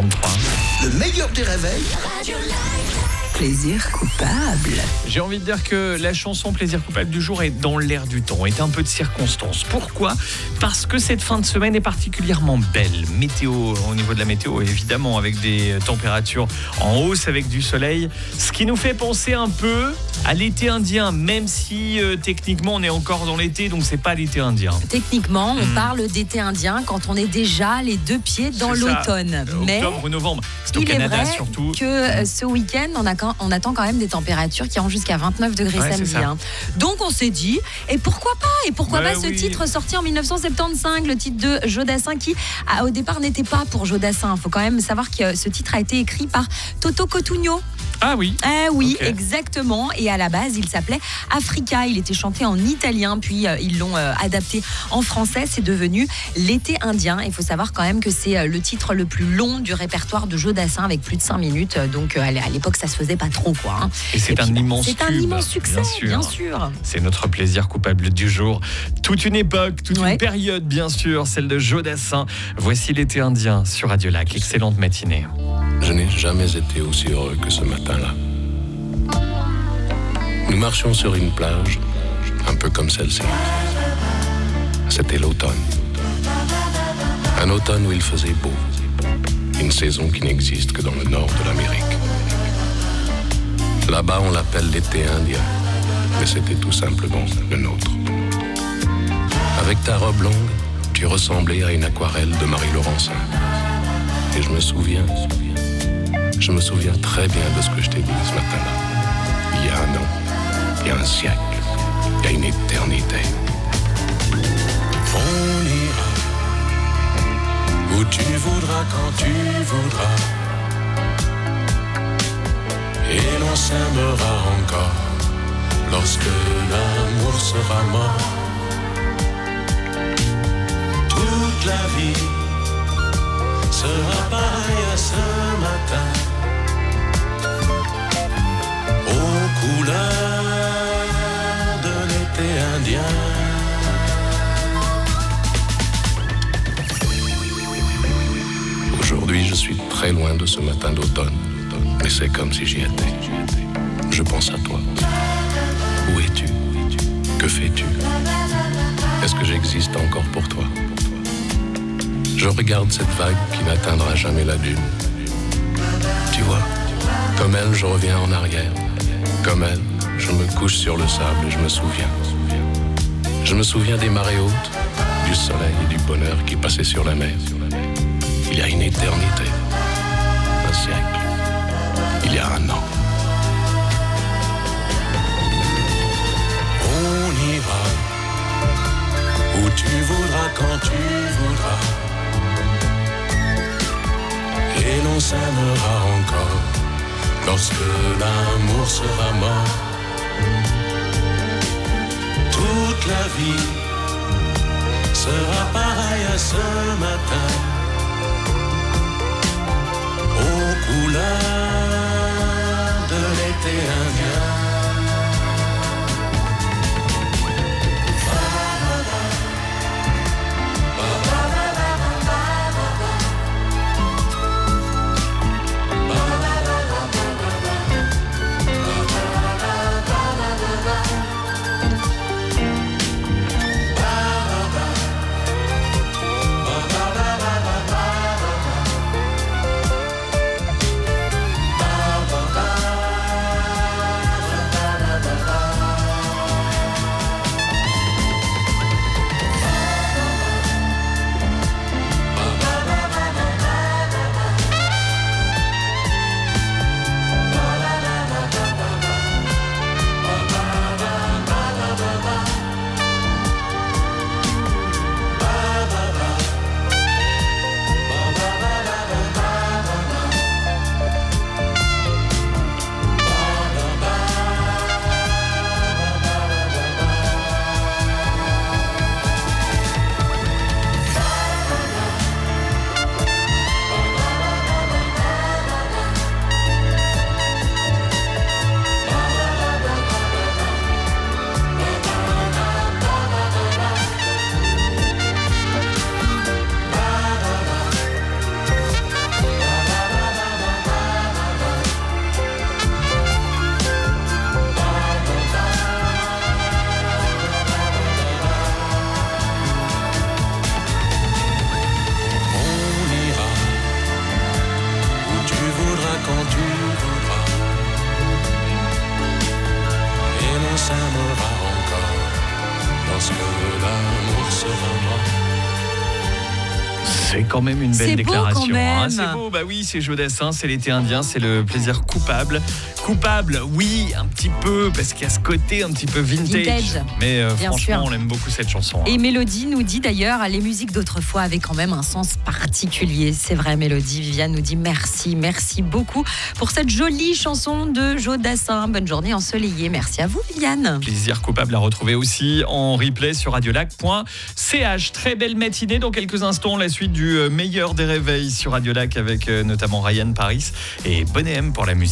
7h43. Le meilleur des réveils. Plaisir coupable. J'ai envie de dire que la chanson Plaisir coupable du jour est dans l'air du temps, est un peu de circonstance. Pourquoi ? Parce que cette fin de semaine est particulièrement belle. Météo, au niveau de la météo, évidemment, avec des températures en hausse, avec du soleil. Ce qui nous fait penser un peu à l'été indien, même si techniquement on est encore dans l'été, donc c'est pas l'été indien. Techniquement, on parle d'été indien quand on est déjà les deux pieds dans C'est ça. l'automne. Mais Octobre, novembre. C'est au il Canada est vrai surtout. que ce week-end, on attend quand même des températures qui iront jusqu'à 29 degrés Ouais, samedi. c'est ça. Donc on s'est dit, et pourquoi pas ? Et pourquoi Bah pas ce oui. titre sorti en 1975, le titre de Jodassin qui, au départ, n'était pas pour Jodassin. Il faut quand même savoir que ce titre a été écrit par Toto Cotugno. Ah oui. Oui, Ok. exactement. Et à la base, il s'appelait Africa. Il était chanté en italien, puis ils l'ont adapté en français. C'est devenu L'été indien. Il faut savoir quand même que c'est le titre le plus long du répertoire de Jodassin, avec plus de 5 minutes. Donc à l'époque, ça se faisait pas trop, quoi. Hein. Et c'est un puis, immense c'est un tube, immense succès, bien sûr. C'est notre plaisir coupable du jour. Toute une époque, toute une période, bien sûr, celle de Jodassin. Voici l'été indien sur Radio Lac. Excellente matinée. Je n'ai jamais été aussi heureux que ce matin-là. Nous marchions sur une plage, un peu comme celle-ci. C'était l'automne. Un automne où il faisait beau. Une saison qui n'existe que dans le nord de l'Amérique. Là-bas, on l'appelle l'été indien, mais c'était tout simplement le nôtre. Avec ta robe longue, tu ressemblais à une aquarelle de Marie Laurencin. Et je me souviens très bien de ce que je t'ai dit ce matin-là. Il y a un an, il y a un siècle, il y a une éternité. On ira où tu voudras, quand tu voudras. Et l'on s'aimera encore lorsque l'amour sera mort. Toute la vie sera pareille à ce matin, aux couleurs de l'été indien. Aujourd'hui, je suis très loin de ce matin d'automne, mais c'est comme si j'y étais. Je pense à toi. Où es-tu ? Que fais-tu ? Est-ce que j'existe encore pour toi ? Je regarde cette vague qui n'atteindra jamais la dune. Tu vois, comme elle, je reviens en arrière. Comme elle, je me couche sur le sable et je me souviens. Je me souviens des marées hautes, du soleil et du bonheur qui passaient sur la mer. Il y a une éternité, un siècle, il y a un an. On ira où tu voudras, quand tu voudras. Et l'on s'aimera encore lorsque l'amour sera mort. Toute la vie sera pareille à ce matin, aux couleurs de l'été indien. lorsque l'amour sera mort. C'est quand même une belle C'est beau déclaration. quand même. C'est beau, bah oui, c'est Joe Dassin, c'est l'été indien, c'est le plaisir coupable. Coupable, oui, un petit peu, parce qu'il y a ce côté un petit peu vintage. Mais bien franchement, sûr. on aime beaucoup cette chanson. Et Mélodie nous dit d'ailleurs, les musiques d'autrefois avaient quand même un sens particulier. C'est vrai, Mélodie. Viviane nous dit merci beaucoup pour cette jolie chanson de Joe Dassin. Bonne journée ensoleillée. Merci à vous, Viviane. Plaisir coupable à retrouver aussi en replay sur radiolac.ch. Très belle matinée. Dans quelques instants, la suite du meilleur des réveils sur Radio Lac avec notamment Ryan Paris et Bonnet M pour la musique.